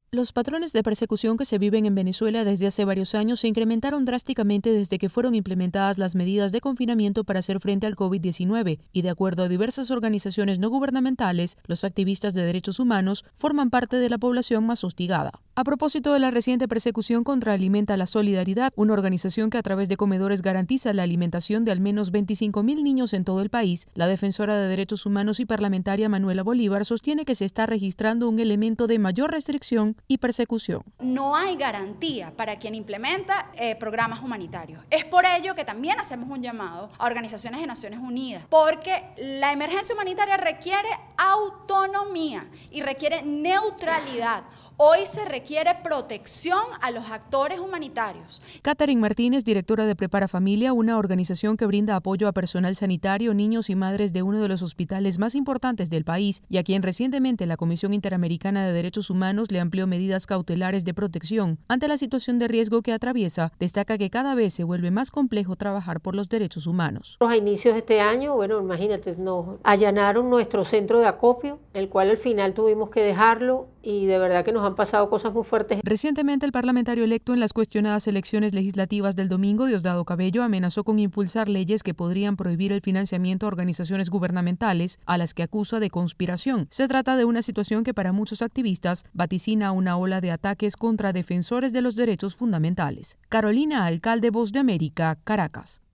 Los patrones de persecución que se viven en Venezuela desde hace varios años se incrementaron drásticamente desde que fueron implementadas las medidas de confinamiento para hacer frente al COVID-19 y, de acuerdo a diversas organizaciones no gubernamentales, los activistas de derechos humanos forman parte de la población más hostigada. A propósito de la reciente persecución contra Alimenta la Solidaridad, una organización que a través de comedores garantiza la alimentación de al menos 25.000 niños en todo el país, la defensora de derechos humanos y parlamentaria Manuela Bolívar sostiene que se está registrando un elemento de mayor restricción y persecución. No hay garantía para quien implementa programas humanitarios. Es por ello que también hacemos un llamado a organizaciones de Naciones Unidas, porque la emergencia humanitaria requiere autonomía y requiere neutralidad. Hoy se requiere protección a los actores humanitarios. Catherine Martínez, directora de Prepara Familia, una organización que brinda apoyo a personal sanitario, niños y madres de uno de los hospitales más importantes del país y a quien recientemente la Comisión Interamericana de Derechos Humanos le amplió medidas cautelares de protección ante la situación de riesgo que atraviesa, destaca que cada vez se vuelve más complejo trabajar por los derechos humanos. A inicios de este año, imagínate, nos allanaron nuestro centro de acopio, el cual al final tuvimos que dejarlo y de verdad que nos han pasado cosas muy fuertes. Recientemente, el parlamentario electo en las cuestionadas elecciones legislativas del domingo, Diosdado Cabello, amenazó con impulsar leyes que podrían prohibir el financiamiento a organizaciones gubernamentales a las que acusa de conspiración. Se trata de una situación que para muchos activistas vaticina una ola de ataques contra defensores de los derechos fundamentales. Carolina Alcalde, Voz de América, Caracas.